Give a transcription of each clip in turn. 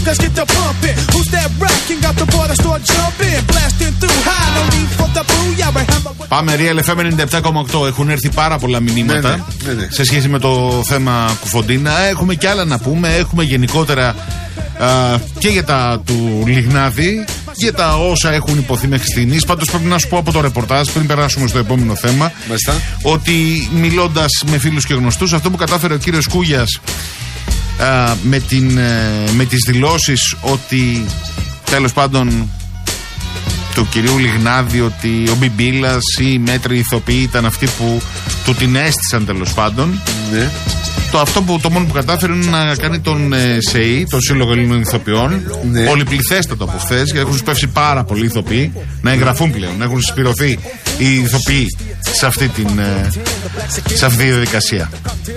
Let's get the pumping. Who's that rocking? Got the boy that start jumping. Blasting through high, no need for the booyah. Πάμε Real FM 97,8. Έχουν έρθει πάρα πολλά μηνύματα σε σχέση με το θέμα Κουφοντίνα. Έχουμε κι άλλα να πούμε. Έχουμε γενικότερα και για τα του Λιγνάδη, για τα όσα έχουν υποθεί μέχρι στιγμής. Πάντως πρέπει να σου πω από το ρεπορτάζ, πριν περάσουμε στο επόμενο θέμα, ότι μιλώντας με φίλους και γνωστούς, αυτό που κατάφερε ο κύριος Κούγιας με τις δηλώσεις ότι τέλος πάντων του κυρίου Λιγνάδη, ότι ο Μπιμπίλας ή οι μέτροι ηθοποιοί ήταν αυτοί που του την έστησαν τέλος πάντων. Ναι. Το μόνο που κατάφερε είναι να κάνει τον ΣΕΗ, τον Σύλλογο Ελλήνων Ηθοποιών, πολυπληθέστατο από χθες, γιατί έχουν σπεύσει πάρα πολλοί ηθοποιοί να εγγραφούν πλέον, να έχουν συσπηρωθεί οι ηθοποιοί σε αυτή τη διαδικασία.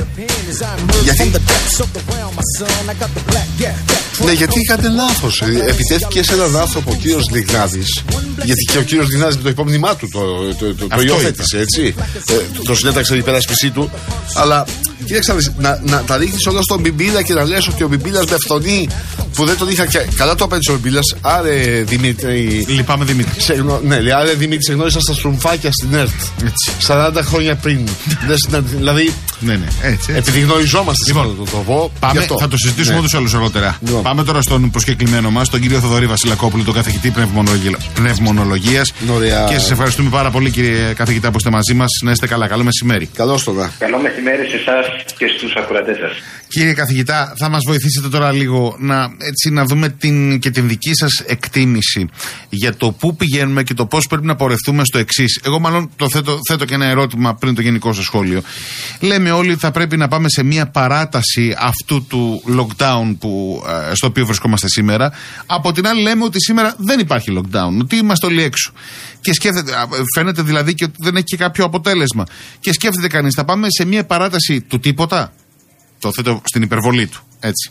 Γιατί είχατε λάθος. Επιτέθηκε σε έναν άνθρωπο ο κύριος Λιγνάδης, γιατί και ο κύριος Λιγνάδης με το υπόμνημά του το υιοθέτησε, έτσι. Το συνέταξε η υπεράσπιση του. Αλλά κοίταξε να τα ρίχνεις όλα στον Μπιμπίλα και να λες ότι ο Μπιμπίλας με φθονεί που δεν τον είχα. Καλά το απέντησε ο Μπιμπίλας. Άρε Δημήτρη. Λυπάμαι Δημήτρη. Ναι, άρε Δημήτρη, σε γνώρισα στα στρουμφάκια στην ΕΡΤ. 40 χρόνια πριν. Δηλαδή. Ναι, έτσι. Επειδή γνωριζόμαστε λοιπόν, το πω. Θα το συζητήσουμε όντως όλους αργότερα. Λοιπόν. Πάμε τώρα στον προσκεκλημένο μας, τον κύριο Θοδωρή Βασιλακόπουλο, τον καθηγητή πνευμονολογίας. Και σας ευχαριστούμε πάρα πολύ, κύριε καθηγητά, που είστε μαζί μας. Να είστε καλά. Καλό μεσημέρι. Καλώς το δά. Καλό μεσημέρι σε εσάς και στους ακροατές σας. Κύριε καθηγητά, θα μας βοηθήσετε τώρα λίγο να δούμε και την δική σας εκτίμηση για το πού πηγαίνουμε και το πώς πρέπει να πορευτούμε στο εξής. Εγώ μάλλον θέτω και ένα ερώτημα πριν το γενικό σας σχόλιο. Λέμε όλοι ότι θα πρέπει να πάμε σε μια παράταση αυτού του lockdown στο οποίο βρισκόμαστε σήμερα. Από την άλλη λέμε ότι σήμερα δεν υπάρχει lockdown, ότι είμαστε όλοι έξω. Και φαίνεται δηλαδή και ότι δεν έχει και κάποιο αποτέλεσμα. Και σκέφτεται κανείς, θα πάμε σε μια παράταση του τίποτα. Το θέτω στην υπερβολή του, έτσι.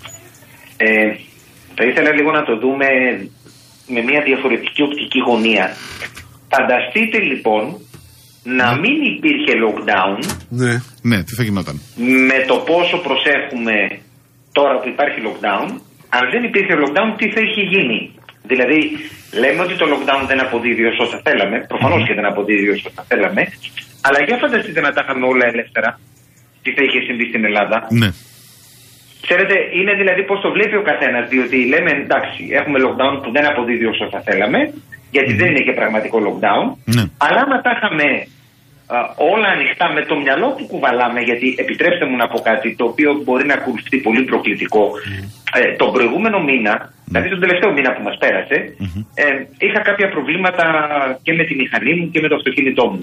Θα ήθελα λίγο να το δούμε με μια διαφορετική οπτική γωνία. Φανταστείτε λοιπόν να μην υπήρχε lockdown. Ναι, τι θα γινόταν. Με το πόσο προσέχουμε τώρα που υπάρχει lockdown. Αν δεν υπήρχε lockdown, τι θα είχε γίνει. Δηλαδή, λέμε ότι το lockdown δεν αποδίδει όσο θα θέλαμε. Προφανώς και δεν αποδίδει όσο θα θέλαμε. Αλλά για φανταστείτε να τα είχαμε όλα ελεύθερα. Τι θα είχε συμβεί στην Ελλάδα. Ναι. Ξέρετε, είναι δηλαδή πώς το βλέπει ο καθένας. Διότι λέμε εντάξει, έχουμε lockdown που δεν αποδίδει όσο θα θέλαμε. Γιατί δεν είναι και πραγματικό lockdown. Ναι. Αλλά άμα τα είχαμε όλα ανοιχτά με το μυαλό που κουβαλάμε, γιατί επιτρέψτε μου να πω κάτι το οποίο μπορεί να ακουστεί πολύ προκλητικό. Τον προηγούμενο μήνα, δηλαδή τον τελευταίο μήνα που μας πέρασε, είχα κάποια προβλήματα και με τη μηχανή μου και με το αυτοκίνητό μου.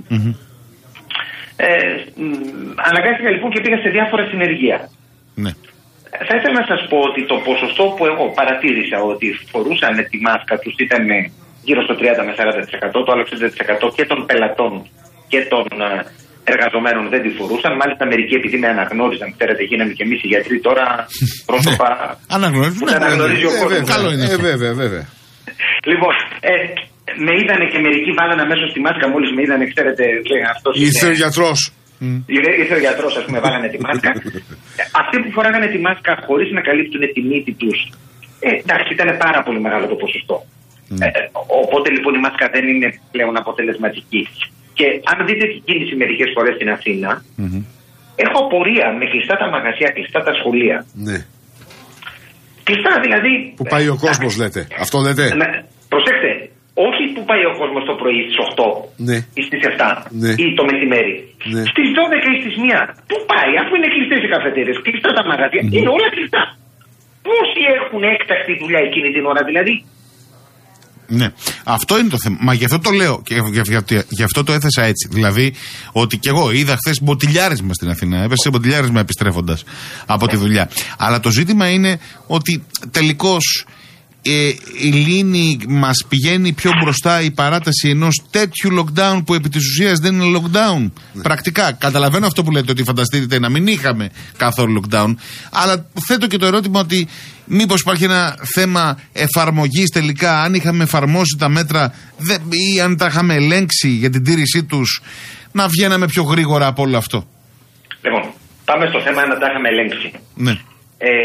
Αναγκάστηκα λοιπόν και πήγα σε διάφορα συνεργεία. Ναι. Θα ήθελα να σας πω ότι το ποσοστό που εγώ παρατήρησα ότι φορούσαν τη μάσκα τους ήταν γύρω στο 30 με 40%, το άλλο 60% και των πελατών και των εργαζομένων δεν τη φορούσαν. Μάλιστα μερικοί επειδή με αναγνώριζαν, ξέρετε, γίναμε και εμείς οι γιατροί τώρα πρόσωπα που τα αναγνωρίζει ο κόσμος. Καλό είναι. Βέβαια. Λοιπόν, με είδανε και μερικοί βάλανε αμέσως τη μάσκα μόλις με είδανε, ξέρετε, αυτός ήρθε ο γιατρός. Ήρθε ο γιατρός, ας πούμε, βάλανε τη μάσκα. Αυτοί που φοράγανε τη μάσκα χωρίς να καλύπτουν τη μύτη τους, εντάξει, ήταν πάρα πολύ μεγάλο το ποσοστό. Οπότε λοιπόν η μάσκα δεν είναι πλέον αποτελεσματική. Και αν δείτε την κίνηση μερικές φορές στην Αθήνα, έχω απορία με κλειστά τα μαγαζιά, κλειστά τα σχολεία. Ναι. Κλειστά δηλαδή. Που πάει ο κόσμος, λέτε. Αυτό λέτε. Προσέξτε. Όχι που πάει ο κόσμος το πρωί στις 8 ή στις 7 ή το μεσημέρι. Στις 12 ή στις 1. Πού πάει, αφού είναι κλειστές οι καφετέρειες, κλειστά τα μαγαζιά, είναι όλα κλειστά. Πόσοι έχουν έκτακτη δουλειά εκείνη την ώρα, δηλαδή. Ναι, αυτό είναι το θέμα. Μα γι' αυτό το λέω και γι' αυτό το έθεσα έτσι. Δηλαδή, ότι κι εγώ είδα χθες μποτιλιάρισμα στην Αθήνα. Έπεσε μποτιλιάρισμα επιστρέφοντας από τη δουλειά. Αλλά το ζήτημα είναι ότι τελικώς η λύνη μας πηγαίνει πιο μπροστά η παράταση ενός τέτοιου lockdown που επί της ουσίας δεν είναι lockdown. Πρακτικά, καταλαβαίνω αυτό που λέτε ότι φανταστείτε να μην είχαμε καθόλου lockdown, αλλά θέτω και το ερώτημα ότι μήπως υπάρχει ένα θέμα εφαρμογής τελικά, αν είχαμε εφαρμόσει τα μέτρα ή αν τα είχαμε ελέγξει για την τήρησή τους, να βγαίναμε πιο γρήγορα από όλο αυτό. Λοιπόν, πάμε στο θέμα να τα είχαμε ελέγξει. Ναι.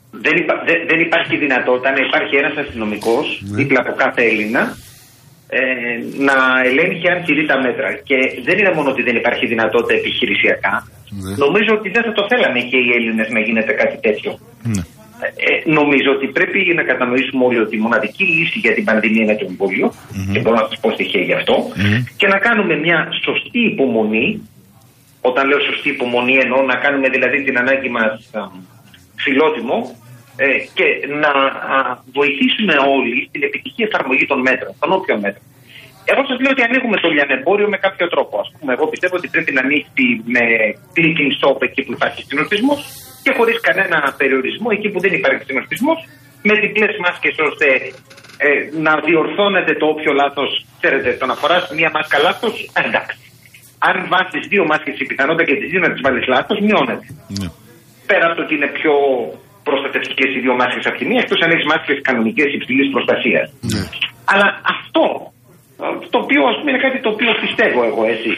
δεν υπάρχει δυνατότητα να υπάρχει ένας αστυνομικός δίπλα από κάθε Έλληνα να ελέγχει αν τηρεί τα μέτρα. Και δεν είναι μόνο ότι δεν υπάρχει δυνατότητα επιχειρησιακά. Νομίζω ότι δεν θα το θέλαμε και οι Έλληνες να γίνεται κάτι τέτοιο. Νομίζω ότι πρέπει να κατανοήσουμε όλοι ότι η μοναδική λύση για την πανδημία είναι το εμβόλιο, και μπορώ να σας πω στοιχεία γι' αυτό, και να κάνουμε μια σωστή υπομονή. Όταν λέω σωστή υπομονή, εννοώ να κάνουμε δηλαδή την ανάγκη μας φιλότιμο και να βοηθήσουμε όλοι στην επιτυχή εφαρμογή των μέτρων, των όποιων μέτρων. Εγώ σας λέω ότι ανοίγουμε το λιανεμπόριο με κάποιο τρόπο. Ας πούμε, εγώ πιστεύω ότι πρέπει να ανοίξει με clicking shop εκεί που υπάρχει συνοστισμός και χωρίς κανένα περιορισμό εκεί που δεν υπάρχει συνοστισμός, με διπλές μάσκες ώστε να διορθώνεται το όποιο λάθος. Ξέρετε, το να φοράς μία μάσκα λάθος, εντάξει. Αν βάσεις δύο μάσκες, η πιθανότητα και τις δύο να τις βάλεις λάθος μειώνεται. Πέρα από το ότι είναι πιο προστατευτικές οι δύο μάσκες από τη μία, εκτός αν έχεις μάσκες κανονικές υψηλής προστασίας. Αλλά αυτό, το οποίο ας πούμε είναι κάτι το οποίο πιστεύω εγώ, έτσι.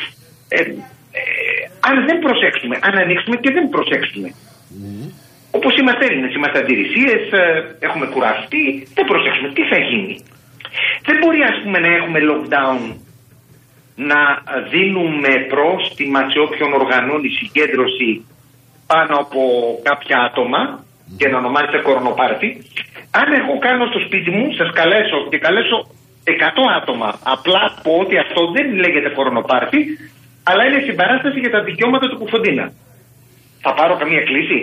Αν δεν προσέξουμε, αν ανοίξουμε και δεν προσέξουμε, όπως είμαστε Έλληνες, είμαστε αντιρρησίες, έχουμε κουραστεί, δεν προσέξουμε, τι θα γίνει? Δεν μπορεί ας πούμε να έχουμε lockdown, να δίνουμε πρόστιμα σε όποιον οργανώνει συγκέντρωση πάνω από κάποια άτομα και να ονομάζεται κορονοπάρτι. Αν εγώ κάνω στο σπίτι μου, σας καλέσω και καλέσω 100 άτομα, απλά πω ότι αυτό δεν λέγεται κορονοπάρτι, αλλά είναι συμπαράσταση για τα δικαιώματα του Κουφοντίνα, θα πάρω καμία κλίση?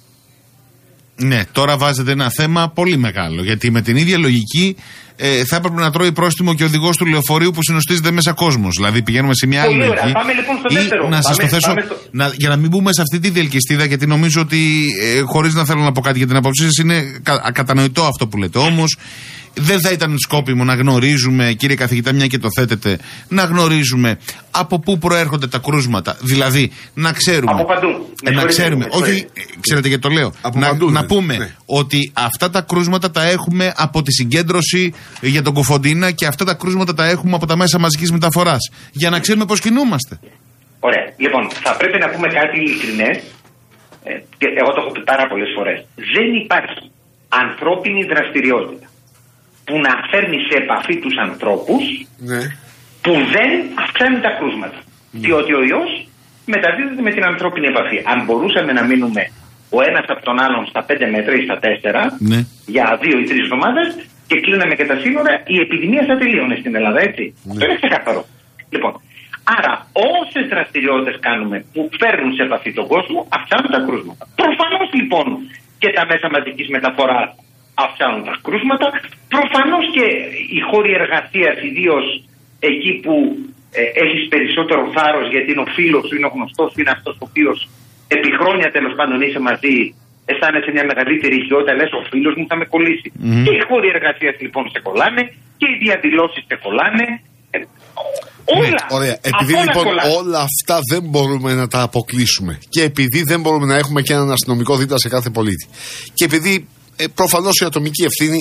Ναι, τώρα βάζετε ένα θέμα πολύ μεγάλο. Γιατί με την ίδια λογική θα έπρεπε να τρώει πρόστιμο και ο οδηγός του λεωφορείου που συνοστίζεται μέσα κόσμος. Δηλαδή πηγαίνουμε σε μια άλλη λογική. Πάμε λοιπόν στο δεύτερο. Να σας το θέσω, για να μην μπούμε σε αυτή τη διελκυστίδα, γιατί νομίζω ότι χωρίς να θέλω να πω κάτι για την απόψη σας, είναι ακατανοητό αυτό που λέτε. Όμως δεν θα ήταν σκόπιμο να γνωρίζουμε, κύριε καθηγητά, μια και το θέτετε, να γνωρίζουμε από πού προέρχονται τα κρούσματα. Δηλαδή, να ξέρουμε. Από παντού. Να ξέρουμε. Όχι, ξέρετε γιατί το λέω. Να πούμε ότι αυτά τα κρούσματα τα έχουμε από τη συγκέντρωση για τον Κοφοντίνα και αυτά τα κρούσματα τα έχουμε από τα μέσα μαζικής μεταφοράς. Για να ξέρουμε πώς κινούμαστε. Ωραία. Λοιπόν, θα πρέπει να πούμε κάτι ειλικρινές. Και εγώ το έχω πει πάρα πολλές φορές. Δεν υπάρχει ανθρώπινη δραστηριότητα που να φέρνει σε επαφή τους ανθρώπους που δεν αυξάνει τα κρούσματα. Διότι ο ιός μεταδίδεται με την ανθρώπινη επαφή. Αν μπορούσαμε να μείνουμε ο ένας από τον άλλον στα 5 μέτρα ή στα 4 για 2 ή 3 εβδομάδες και κλείναμε και τα σύνορα, η επιδημία θα τελείωνε στην Ελλάδα, έτσι. Αυτό είναι ξεκάθαρο. Λοιπόν, άρα όσες δραστηριότητες κάνουμε που φέρνουν σε επαφή τον κόσμο, αυξάνουν τα κρούσματα. Προφανώς λοιπόν και τα μέσα μαζικής μεταφοράς αυξάνουν τα κρούσματα. Προφανώς και οι χώροι εργασίας, ιδίως εκεί που έχεις περισσότερο θάρρος γιατί είναι ο φίλος σου, είναι ο γνωστός σου, είναι αυτός ο οποίος επί χρόνια τέλος πάντων είσαι μαζί, αισθάνεσαι μια μεγαλύτερη οικειότητα, λες ο φίλος μου θα με κολλήσει. Και οι χώροι εργασίας λοιπόν σε κολλάνε και οι διαδηλώσεις σε κολλάνε. Όλα. Ωραία. Επειδή λοιπόν όλα αυτά δεν μπορούμε να τα αποκλείσουμε και επειδή δεν μπορούμε να έχουμε και έναν αστυνομικό δίπλα σε κάθε πολίτη και επειδή προφανώς η ατομική ευθύνη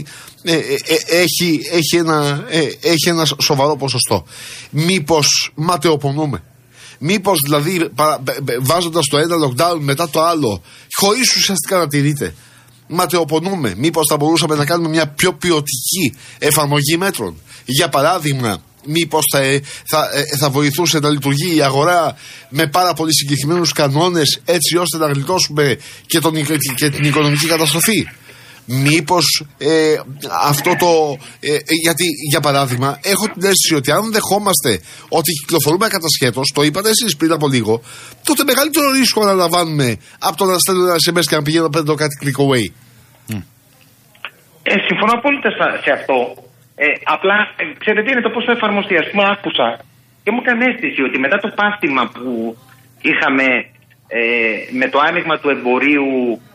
έχει ένα σοβαρό ποσοστό, μήπως ματαιοπονούμε? Μήπως δηλαδή βάζοντας το ένα lockdown μετά το άλλο χωρίς ουσιαστικά να τηρείται, ματαιοπονούμε? Μήπως θα μπορούσαμε να κάνουμε μια πιο ποιοτική εφαρμογή μέτρων? Για παράδειγμα, μήπως θα βοηθούσε να λειτουργεί η αγορά με πάρα πολύ συγκεκριμένους κανόνες έτσι ώστε να γλιτώσουμε και την οικονομική καταστροφή? Μήπως αυτό γιατί για παράδειγμα έχω την αίσθηση ότι αν δεχόμαστε ότι κυκλοφορούμε ακατασχέτως, το είπατε εσείς πριν από λίγο, τότε μεγαλύτερο ρίσκο αναλαμβάνουμε από το να στέλνουμε ένα SMS και να πηγαίνω να παίρνω κάτι click away. Συμφωνώ απόλυτα σε αυτό. Απλά ξέρετε είναι το πώς θα εφαρμοστεί. Ας πούμε άκουσα και μου έκανε αίσθηση ότι μετά το πάστημα που είχαμε με το άνοιγμα του εμπορίου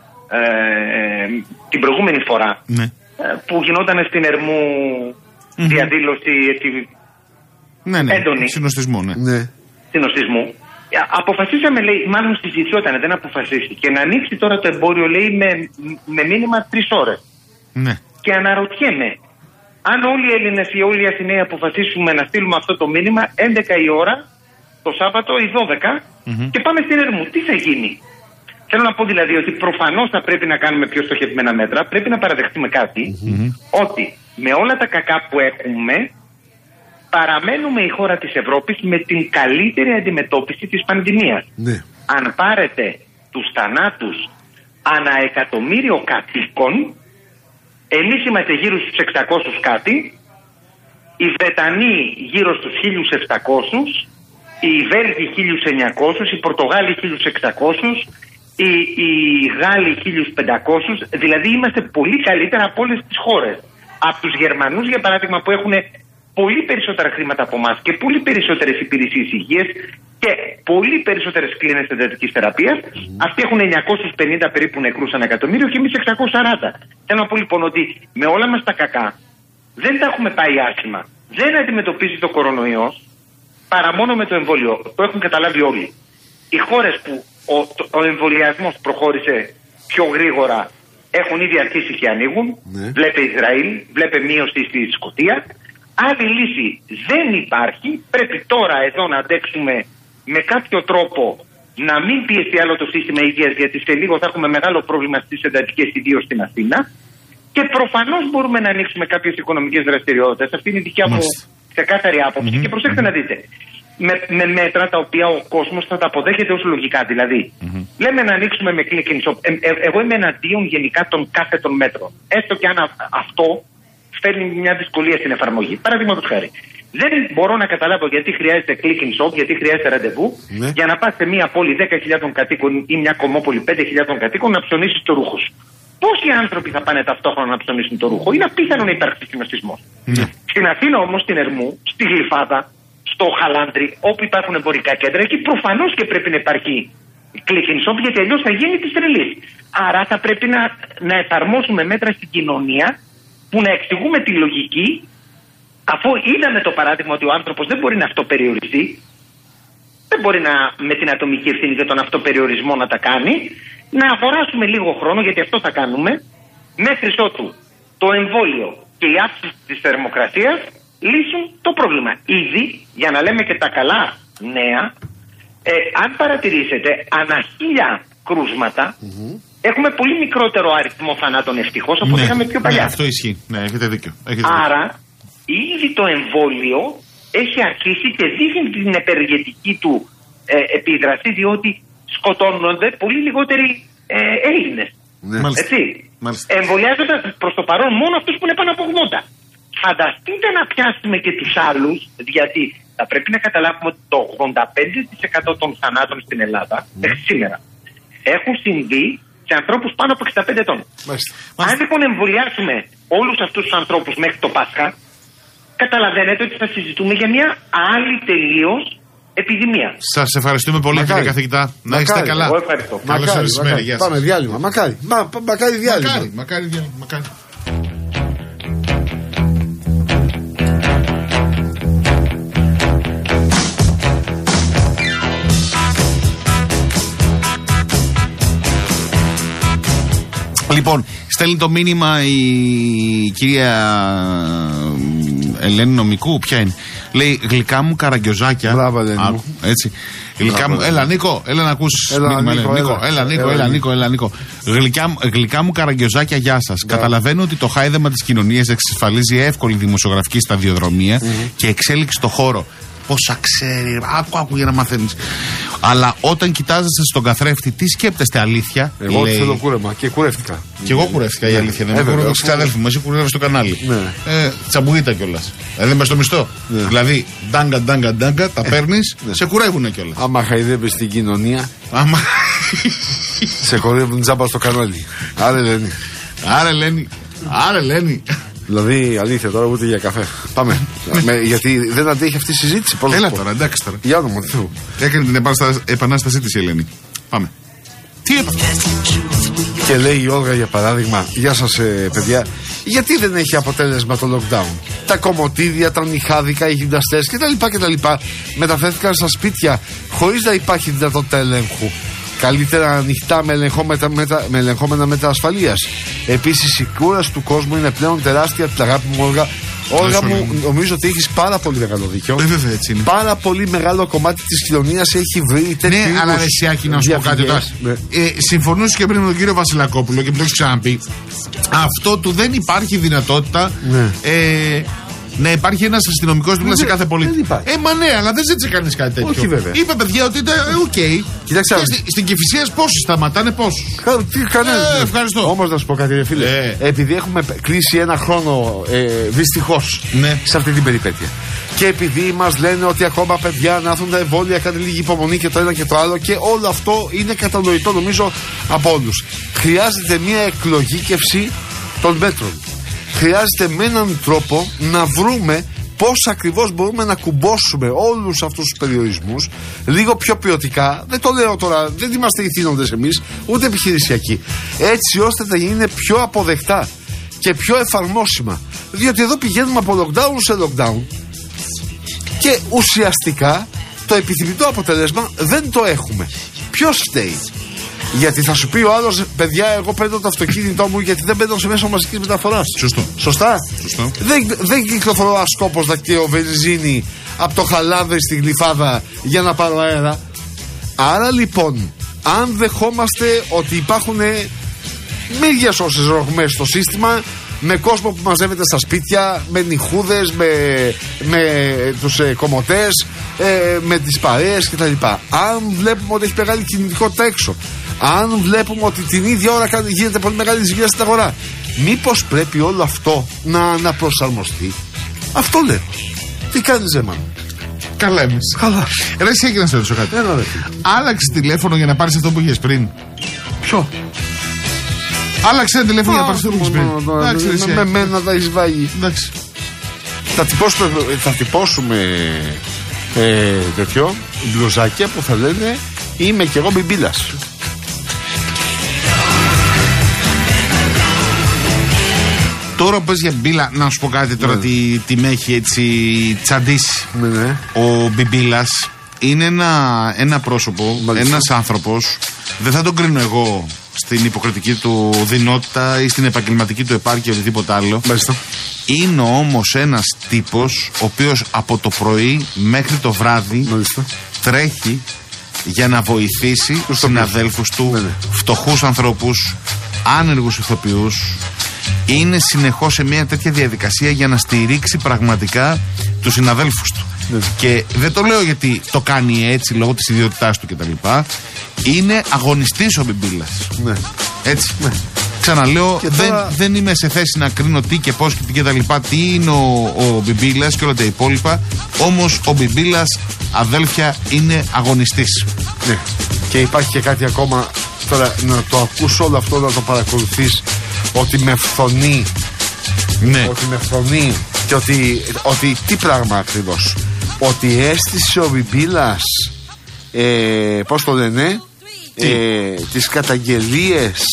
την προηγούμενη φορά που γινόταν στην Ερμού διαδήλωση έντονη συνοστισμού, αποφασίσαμε, λέει, μάλλον συζητιόταν, δεν αποφασίστηκε, να ανοίξει τώρα το εμπόριο, λέει, με μήνυμα 3 ώρες. Και αναρωτιέμαι, αν όλοι οι Έλληνες ή όλοι οι Αθηναίοι αποφασίσουμε να στείλουμε αυτό το μήνυμα 11 η ώρα το Σάββατο ή 12 και πάμε στην Ερμού, τι θα γίνει? Θέλω να πω δηλαδή ότι προφανώς θα πρέπει να κάνουμε πιο στοχευμένα μέτρα. Πρέπει να παραδεχτούμε κάτι, ότι με όλα τα κακά που έχουμε, παραμένουμε η χώρα της Ευρώπης με την καλύτερη αντιμετώπιση της πανδημίας. Ναι. Αν πάρετε τους θανάτους ανά εκατομμύριο κατοίκων, εμείς είμαστε γύρω στους 600 κάτι, οι Βρετανοί γύρω στους 1.700, οι Βέλγοι 1.900, οι Πορτογάλοι 1.600, οι Γάλλοι 1.500, δηλαδή είμαστε πολύ καλύτερα από όλες τις χώρες. Από τους Γερμανούς, για παράδειγμα, που έχουν πολύ περισσότερα χρήματα από εμάς και πολύ περισσότερες υπηρεσίες υγείας και πολύ περισσότερες κλίνες εντατικής θεραπείας, αυτοί έχουν 950 περίπου νεκρούς ανά εκατομμύριο και εμείς 640. Θέλω να πω λοιπόν ότι με όλα μας τα κακά δεν τα έχουμε πάει άσχημα. Δεν αντιμετωπίζει το κορονοϊός παρά μόνο με το εμβόλιο. Το έχουν καταλάβει όλοι. Οι χώρες που ο εμβολιασμός προχώρησε πιο γρήγορα έχουν ήδη αρχίσει και ανοίγουν. Ναι. Βλέπε Ισραήλ, βλέπε μείωση στη Σκωτία. Άλλη λύση δεν υπάρχει. Πρέπει τώρα εδώ να αντέξουμε με κάποιο τρόπο να μην πιεστεί άλλο το σύστημα υγείας, γιατί σε λίγο θα έχουμε μεγάλο πρόβλημα στις εντατικές, ιδίως στην Αθήνα. Και προφανώς μπορούμε να ανοίξουμε κάποιες οικονομικές δραστηριότητες. Αυτή είναι η δικιά μου ξεκάθαρη άποψη. Και προσέξτε να δείτε. Με μέτρα τα οποία ο κόσμος θα τα αποδέχεται ως λογικά. Δηλαδή, λέμε να ανοίξουμε με click and shop. Εγώ είμαι εναντίον γενικά των κάθετων μέτρων. Έστω και αν αυτό φέρνει μια δυσκολία στην εφαρμογή. Παραδείγματος χάρη. Δεν μπορώ να καταλάβω γιατί χρειάζεται click and shop, γιατί χρειάζεται ραντεβού, για να πας σε μια πόλη 10.000 κατοίκων ή μια κομμόπολη 5.000 κατοίκων να ψωνίσεις το ρούχο σου. Πόσοι άνθρωποι θα πάνε ταυτόχρονα να ψωνίσουν το ρούχο? Είναι απίθανο να υπάρξει συνοστισμός. Στην Αθήνα όμως, στην Ερμού, στη Γλυφάδα, στο Χαλάνδρι, όπου υπάρχουν εμπορικά κέντρα, εκεί προφανώς και πρέπει να υπάρχει click and shop, γιατί αλλιώς θα γίνει της τρελής. Άρα θα πρέπει να εφαρμόσουμε μέτρα στην κοινωνία που να εξηγούμε τη λογική, αφού είδαμε το παράδειγμα ότι ο άνθρωπος δεν μπορεί να αυτοπεριοριστεί, δεν μπορεί με την ατομική ευθύνη και τον αυτοπεριορισμό να τα κάνει, να αγοράσουμε λίγο χρόνο, γιατί αυτό θα κάνουμε, μέχρι ότου το εμβόλιο και η αύξηση της θερμοκρασίας λύσουν το πρόβλημα. Ήδη, για να λέμε και τα καλά νέα, αν παρατηρήσετε, ανά 1.000 κρούσματα έχουμε πολύ μικρότερο αριθμό θανάτων ευτυχώς από ό,τι είχαμε πιο παλιά. Ναι, αυτό ισχύει. Ναι, έχετε δίκιο. Άρα, ήδη το εμβόλιο έχει αρχίσει και δείχνει την επεργετική του επίδραση, διότι σκοτώνονται πολύ λιγότεροι Έλληνες. Ναι. Έτσι. Μάλιστα. Εμβολιάζοντας προς το παρόν μόνο αυτούς που είναι πάνω από 80. Φανταστείτε να πιάσουμε και τους άλλους, γιατί θα πρέπει να καταλάβουμε ότι το 85% των θανάτων στην Ελλάδα μέχρι σήμερα έχουν συμβεί σε ανθρώπους πάνω από 65 ετών. Αν λοιπόν εμβολιάσουμε όλους αυτούς τους ανθρώπους μέχρι το Πάσχα, καταλαβαίνετε ότι θα συζητούμε για μια άλλη τελείως επιδημία. Σας ευχαριστούμε πολύ, κύριε καθηγητά. Να είστε καλά. Εγώ ευχαριστώ. Μακάρι. Πάμε διάλειμμα. Μακάρι διάλειμμα. Μακάρι. Λοιπόν, στέλνει το μήνυμα η κυρία Ελένη Νομικού, ποια είναι? Λέει, γλυκά μου καραγκιόζάκια. Μπράβο, Ελένη. Έτσι. Γλυκά μου, έλα Νίκο, έλα να ακούσεις. Έλα Νίκο. Γλυκά μου καραγκιόζάκια, γεια σας. Καταλαβαίνω ότι το χάιδεμα της κοινωνίας εξασφαλίζει εύκολη δημοσιογραφική σταδιοδρομία και εξέλιξη στο χώρο. Πόσα ξέρει, άκου για να μαθαίνεις. Αλλά όταν κοιτάζεσαι στον καθρέφτη, τι σκέπτεστε, αλήθεια? Εγώ θέλω κούρεμα και κουρεύτηκα. Και εγώ κουρεύτηκα, η αλήθεια. Δεν με κουρεύω ξαδέλφοι μου, εσύ κουρεύεις το κανάλι. Τσαμπουίτα κιόλας. Δηλαδή με στο μισθό. Δηλαδή, ντάγκα, τα παίρνεις, σε κουρεύουνε κιόλας. Άμα χαϊδεύεις την κοινωνία, σε κορεύουν τζάμπα στο κανάλι. Άρε Λένη. Δηλαδή, αλήθεια τώρα, ούτε για καφέ. Πάμε. Γιατί δεν αντέχει αυτή η συζήτηση. Έλα τώρα, εντάξει τώρα. Για όνομα Θεού. Έκανε την επανάστασή της η Ελένη. Πάμε. Τι έπαθε? Και λέει η Όλγα, για παράδειγμα, γεια σας παιδιά, γιατί δεν έχει αποτέλεσμα το lockdown? Τα κομμωτίδια, τα νυχάδικα, οι γυμναστές κτλ. Μεταφέρθηκαν στα σπίτια χωρίς να υπάρχει δυνατότητα ελέγχου. Καλύτερα ανοιχτά με ελεγχόμενα μέτρα ασφαλείας. Επίσης, η κούραση του κόσμου είναι πλέον τεράστια. Την αγάπη μου, Όλγα, Όλγα μου, νομίζω ότι έχεις πάρα πολύ μεγάλο δίκιο. Βέβαια έτσι είναι. Πάρα πολύ μεγάλο κομμάτι της κοινωνίας έχει βρει τέτοιου. Ναι, αλλά Ρεσιάκη, να σου πω κάτι τώρα. Συμφωνούσε και πριν με τον κύριο Βασιλακόπουλο και μου το έχει ξαναπεί. Αυτό του δεν υπάρχει δυνατότητα. Να υπάρχει ένας αστυνομικός δίπλα σε κάθε πολίτη. Μα ναι, αλλά δεν ζήτησε κανείς κάτι τέτοιο. Όχι, βέβαια. Είπε παιδιά ότι ήταν οκ. Κοιτάξτε. Στην Κηφισίας πόσους σταματάνε, πόσους. Ευχαριστώ. Όμως να σου πω κάτι, φίλε. Επειδή έχουμε κλείσει ένα χρόνο δυστυχώς σε αυτή την περιπέτεια. Και επειδή μας λένε ότι ακόμα παιδιά να έρθουν τα εμβόλια, κάνει λίγη υπομονή και το ένα και το άλλο, και όλο αυτό είναι κατανοητό νομίζω από όλους. Χρειάζεται μια εκλογήκευση των μέτρων. Χρειάζεται με έναν τρόπο να βρούμε πώς ακριβώς μπορούμε να κουμπώσουμε όλους αυτούς τους περιορισμούς λίγο πιο ποιοτικά. Δεν το λέω τώρα, δεν είμαστε ηθήνοντες εμείς, ούτε επιχειρησιακοί. Έτσι ώστε να είναι πιο αποδεκτά και πιο εφαρμόσιμα. Διότι εδώ πηγαίνουμε από lockdown σε lockdown και ουσιαστικά το επιθυμητό αποτέλεσμα δεν το έχουμε. Ποιος φταίει? Γιατί θα σου πει ο άλλος, παιδιά, εγώ παίρνω το αυτοκίνητό μου γιατί δεν μπαίνω σε μέσο μαζικής μεταφοράς. Σωστά. Δεν κυκλοφορώ ασκόπως δακτύο βενζίνη από το Χαλάνδρι στη Γλυφάδα για να πάρω αέρα. Άρα λοιπόν, αν δεχόμαστε ότι υπάρχουν μίλιες όσες ρογμές στο σύστημα, με κόσμο που μαζεύεται στα σπίτια, με νυχούδες, με τους κομμωτές, με τις παρέες κτλ. Αν βλέπουμε ότι έχει μεγάλη κινητικότητα έξω, αν βλέπουμε ότι την ίδια ώρα γίνεται πολύ μεγάλη ζημιά στην αγορά, μήπως πρέπει όλο αυτό να αναπροσαρμοστεί? Αυτό λέω. Τι κάνεις, Ζέμαν? Καλά εμείς. Καλά. Ρε εσύ έγινε να σε ρωτήσω κάτι. Άλλαξε τηλέφωνο για να πάρεις αυτό που είχες πριν. Ποιο? Άλλαξε ένα τηλέφωνο για να πάρεις αυτό που είχες πριν. Με μένα τα έχεις βάγει. Εντάξει. Θα τυπώσουμε τέτοιο μπλουζάκια που θα λένε είμαι κι εγώ μπιμπίλας. Τώρα που πες για μπίλα, να σου πω κάτι τώρα, τι με έχει έτσι τσαντήσει. Ο Μπιμπίλας είναι ένα πρόσωπο, ένας άνθρωπος, δεν θα τον κρίνω εγώ στην υποκριτική του δεινότητα ή στην επαγγελματική του επάρκεια ή οτιδήποτε άλλο. Είναι όμως ένας τύπος ο οποίος από το πρωί μέχρι το βράδυ τρέχει για να βοηθήσει τους συναδέλφους του, φτωχούς ανθρώπους, άνεργους ηθοποιούς. Είναι συνεχώς σε μια τέτοια διαδικασία για να στηρίξει πραγματικά τους συναδέλφους του. Και δεν το λέω γιατί το κάνει έτσι λόγω της ιδιότητάς του κτλ. Είναι αγωνιστής ο Μπιμπίλας. Έτσι. Ξαναλέω, δεν είμαι σε θέση να κρίνω τι και πώς και τι κτλ. Τι είναι ο Μπιμπίλας και όλα τα υπόλοιπα. Όμως ο Μπιμπίλας, αδέλφια, είναι αγωνιστής. Και υπάρχει και κάτι ακόμα. Τώρα να το ακούς όλο αυτό, να το παρακολουθείς, ότι με φθονεί. Ότι με φθονεί. Και ότι τι πράγμα ακριβώς? Ότι έστησε ο Μπιμπίλας, πώς το λένε, τις καταγγελίες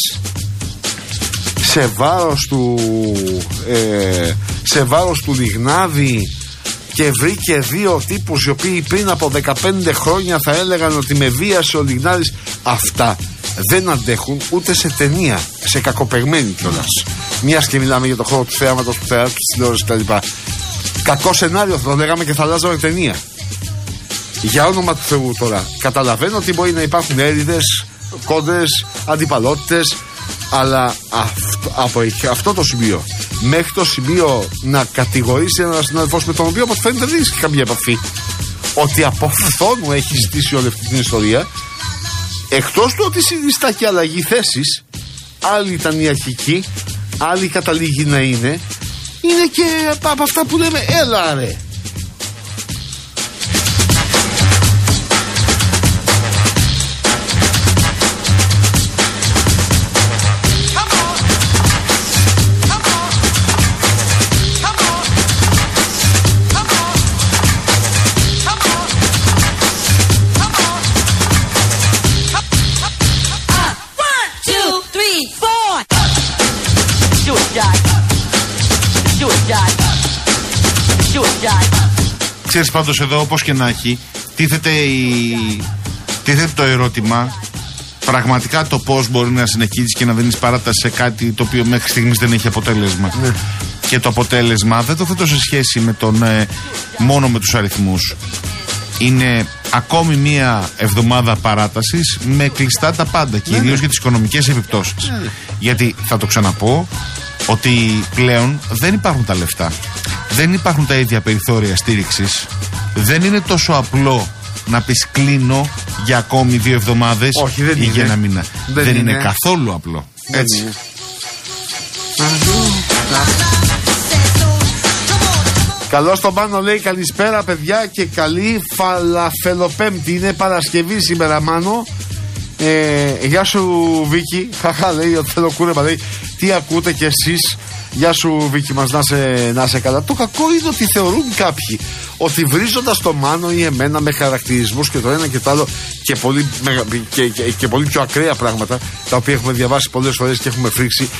σε βάρος του Λιγνάδη, και βρήκε δύο τύπους οι οποίοι πριν από 15 χρόνια θα έλεγαν ότι με βίασε ο Λιγνάδης. Αυτά δεν αντέχουν ούτε σε ταινία, σε κακοπεγμένη κιόλας. Μιας και μιλάμε για το χώρο του θέαματος, του θεάτρου, της τηλεόρασης κτλ. Κακό σενάριο θα το λέγαμε και θα αλλάζαμε ταινία. Για όνομα του Θεού τώρα. Καταλαβαίνω ότι μπορεί να υπάρχουν έρηδες, κόντρες, αντιπαλότητες, αλλά από αυτό το σημείο μέχρι το σημείο να κατηγορήσει έναν συνάδελφο με τον οποίο όπως φαίνεται δεν έχει καμία επαφή, ότι από φθόνου έχει ζητήσει όλη αυτή την ιστορία, εκτός του ότι συνιστά και αλλαγή θέσης, άλλη ήταν η αρχική, άλλη καταλήγει να είναι και από αυτά που λέμε έλα ρε. Ξέρεις πάντως εδώ όπως και να έχει τίθεται το ερώτημα πραγματικά το πώς μπορεί να συνεχίσεις και να δίνεις παράταση σε κάτι το οποίο μέχρι στιγμής δεν έχει αποτέλεσμα. και το αποτέλεσμα δεν το θέτω σε σχέση με μόνο με τους αριθμούς. Είναι ακόμη μία εβδομάδα παράτασης με κλειστά τα πάντα, κυρίως για τις οικονομικές επιπτώσεις. Γιατί θα το ξαναπώ ότι πλέον δεν υπάρχουν τα λεφτά, δεν υπάρχουν τα ίδια περιθώρια στήριξης, δεν είναι τόσο απλό να πεις κλείνω για ακόμη 2 εβδομάδες ή για ένα μήνα. Δεν είναι καθόλου απλό. Έτσι. Καλώς τον Μάνο, λέει καλησπέρα παιδιά και καλή Φαλαφελοπέμπτη. Είναι Παρασκευή σήμερα, Μάνο. Γεια σου Βίκη. Χαχα, λέει ο Θελοκούρεμα, λέει τι ακούτε κι εσείς. Γεια σου Βίκη μας, να σε καλά. Το κακό είναι ότι θεωρούν κάποιοι ότι βρίζοντας το Μάνο ή εμένα με χαρακτηρισμούς και το ένα και το άλλο και πολύ πιο ακραία πράγματα, τα οποία έχουμε διαβάσει πολλές φορές και έχουμε φρίξει,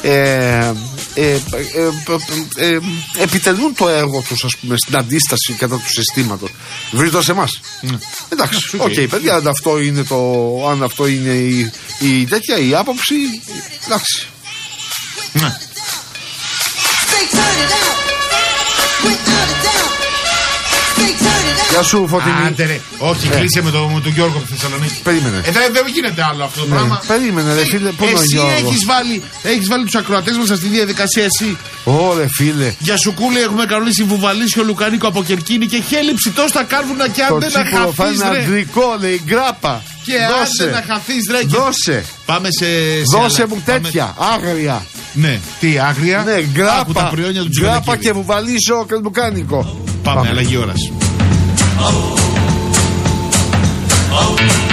επιτελούν το έργο τους, ας πούμε, στην αντίσταση κατά του συστήματος, βρίζοντας εμάς. Εντάξει, οκ, παιδιά, αν αυτό είναι η τέτοια η άποψη, εντάξει. Ναι. Γεια σου Φωτεινή. Άντε ρε, όχι, κλείσε με τον Γιώργο από τη Θεσσαλονίκη. Περίμενε. Δεν γίνεται άλλο αυτό το πράγμα. Περίμενε ρε φίλε, πού είναι ο Γιώργος. Έχεις βάλει τους ακροατές μας στη διαδικασία εσύ. Ωρε φίλε. Για σουκούλη έχουμε κανονίσει Βουβαλίσιο, Λουκάνικο από Κερκίνη και χέλη ψητός τα κάρβουνα και αν δεν τα χαθείς ρε. Το αντρικό λέει, γκράπα. Και αν δεν τα χαθείς ρε. Δώσε. Πάμε σε δώσε μου τέτοια, άγρια. Ναι, τι άγρια. Ναι, γκράπα και Βουβαλίσιο και Λουκάνικο. Πάμε, αλλαγή ώρας.